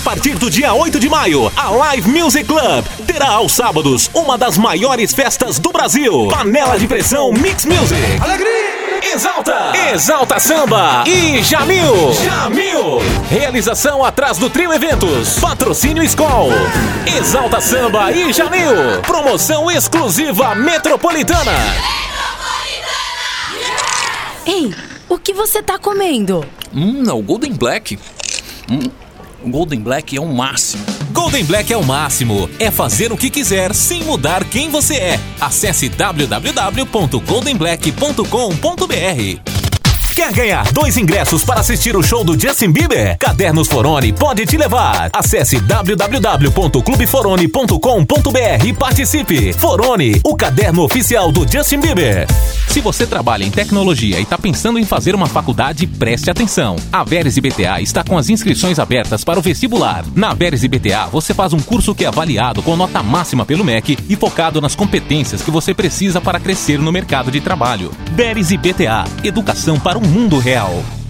partir do dia 8 de maio, a Live Music Club terá aos sábados uma das maiores festas do Brasil. Panela de Pressão Mix Music. Alegria! Exalta Samba e Jamil. Realização atrás do Trio Eventos. Patrocínio Skol. Exalta Samba e Jamil. Promoção exclusiva Metropolitana. Ei, o que você tá comendo? O Golden Black. O Golden Black é o máximo. Golden Black é o máximo. É fazer o que quiser sem mudar quem você é. Acesse www.goldenblack.com.br. Quer ganhar 2 ingressos para assistir o show do Justin Bieber? Cadernos Foroni pode te levar. Acesse www.clubeforoni.com.br e participe. Foroni, o caderno oficial do Justin Bieber. Se você trabalha em tecnologia e está pensando em fazer uma faculdade, preste atenção. A Veres IBTA está com as inscrições abertas para o vestibular. Na Veres IBTA, você faz um curso que é avaliado com nota máxima pelo MEC e focado nas competências que você precisa para crescer no mercado de trabalho. Veres IBTA, educação para o mundo real.